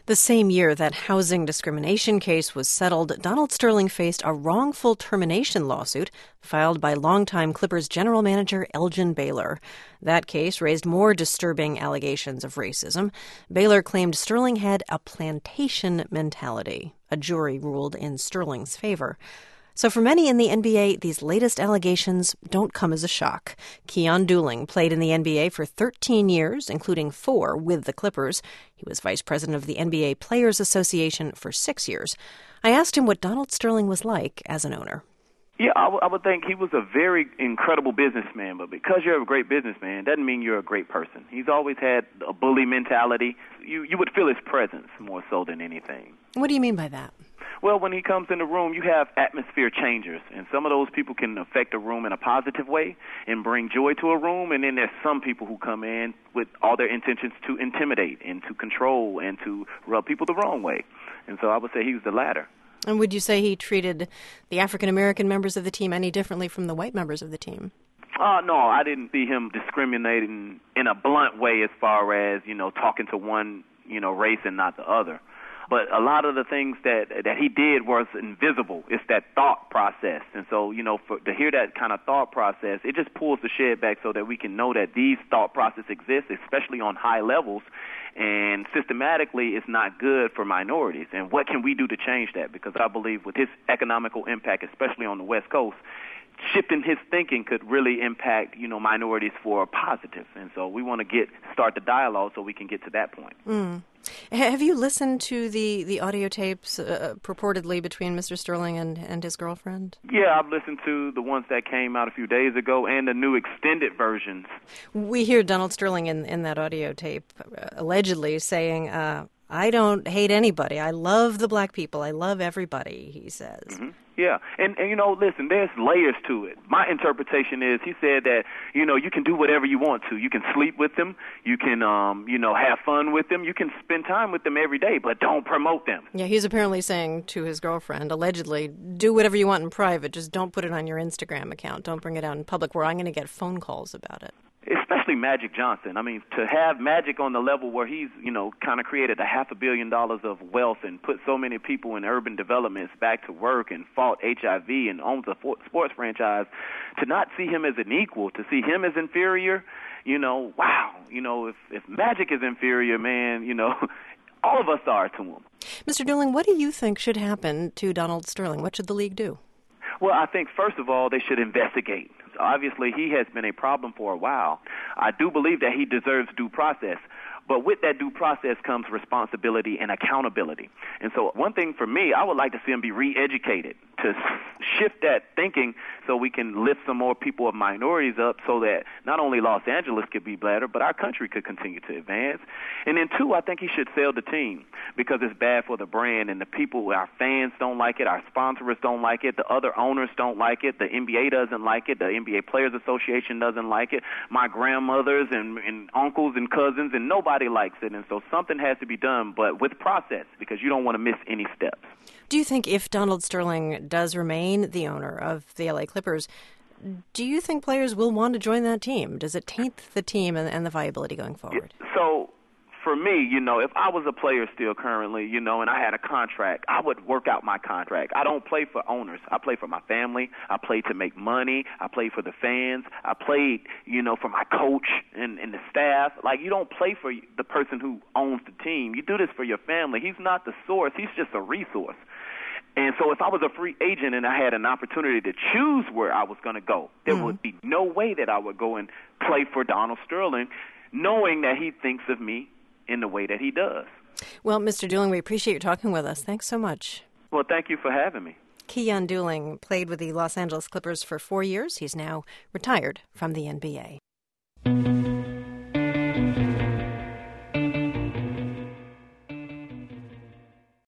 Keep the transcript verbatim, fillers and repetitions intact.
The same year that housing discrimination case was settled, Donald Sterling faced a wrongful termination lawsuit filed by longtime Clippers general manager Elgin Baylor. That case raised more disturbing allegations of racism. Baylor claimed Sterling had a plantation mentality. A jury ruled in Sterling's favor. So for many in the N B A, these latest allegations don't come as a shock. Keyon Dooling played in the N B A for thirteen years, including four with the Clippers. He was vice president of the N B A Players Association for six years. I asked him what Donald Sterling was like as an owner. Yeah, I, w- I would think he was a very incredible businessman, but because you're a great businessman doesn't mean you're a great person. He's always had a bully mentality. You, you would feel his presence more so than anything. What do you mean by that? Well, when he comes in the room, you have atmosphere changers, and some of those people can affect a room in a positive way and bring joy to a room, and then there's some people who come in with all their intentions to intimidate and to control and to rub people the wrong way. And so I would say he was the latter. And would you say he treated the African-American members of the team any differently from the white members of the team? Uh, no, I didn't see him discriminating in a blunt way as far as, you know, talking to one, you know, race and not the other. But a lot of the things that that he did was invisible. It's that thought process. And so, you know, for, to hear that kind of thought process, it just pulls the shed back so that we can know that these thought processes exist, especially on high levels. And systematically, it's not good for minorities. And what can we do to change that? Because I believe with his economical impact, especially on the West Coast, shifting his thinking could really impact, you know, minorities for a positive. And so we want to get start the dialogue so we can get to that point. Mm. Have you listened to the, the audio tapes uh, purportedly between Mister Sterling and, and his girlfriend? Yeah, I've listened to the ones that came out a few days ago and the new extended versions. We hear Donald Sterling in, in that audio tape uh, allegedly saying, uh, I don't hate anybody. I love the black people. I love everybody, he says. Mm-hmm. Yeah, and, and, you know, listen, there's layers to it. My interpretation is he said that, you know, you can do whatever you want to. You can sleep with them. You can, um, you know, have fun with them. You can spend time with them every day, but don't promote them. Yeah, he's apparently saying to his girlfriend, allegedly, do whatever you want in private. Just don't put it on your Instagram account. Don't bring it out in public where I'm going to get phone calls about it. Especially Magic Johnson. I mean, to have Magic on the level where he's, you know, kind of created a half a billion dollars of wealth and put so many people in urban developments back to work and fought H I V and owns a sports franchise, to not see him as an equal, to see him as inferior, you know, wow. You know, if, if Magic is inferior, man, you know, all of us are to him. Mister Dooling, what do you think should happen to Donald Sterling? What should the league do? Well, I think, first of all, they should investigate. Obviously, he has been a problem for a while. I do believe that he deserves due process. But with that due process comes responsibility and accountability. And so one thing for me, I would like to see him be re-educated, to shift that thinking so we can lift some more people of minorities up so that not only Los Angeles could be better, but our country could continue to advance. And then, two, I think he should sell the team because it's bad for the brand and the people, our fans don't like it, our sponsors don't like it, the other owners don't like it, the N B A doesn't like it, the N B A Players Association doesn't like it, my grandmothers and, and uncles and cousins, and nobody likes it, and so something has to be done, but with process, because you don't want to miss any steps. Do you think if Donald Sterling does remain the owner of the L A Clippers, do you think players will want to join that team? Does it taint the team and, and the viability going forward? So, for me, you know, if I was a player still currently, you know, and I had a contract, I would work out my contract. I don't play for owners. I play for my family. I play to make money. I play for the fans. I played, you know, for my coach and, and the staff. Like, you don't play for the person who owns the team. You do this for your family. He's not the source. He's just a resource. And so if I was a free agent and I had an opportunity to choose where I was going to go, there mm-hmm. would be no way that I would go and play for Donald Sterling, knowing that he thinks of me in the way that he does. Well, Mister Dooling, we appreciate you talking with us. Thanks so much. Well, thank you for having me. Keyon Dooling played with the Los Angeles Clippers for four years. He's now retired from the N B A.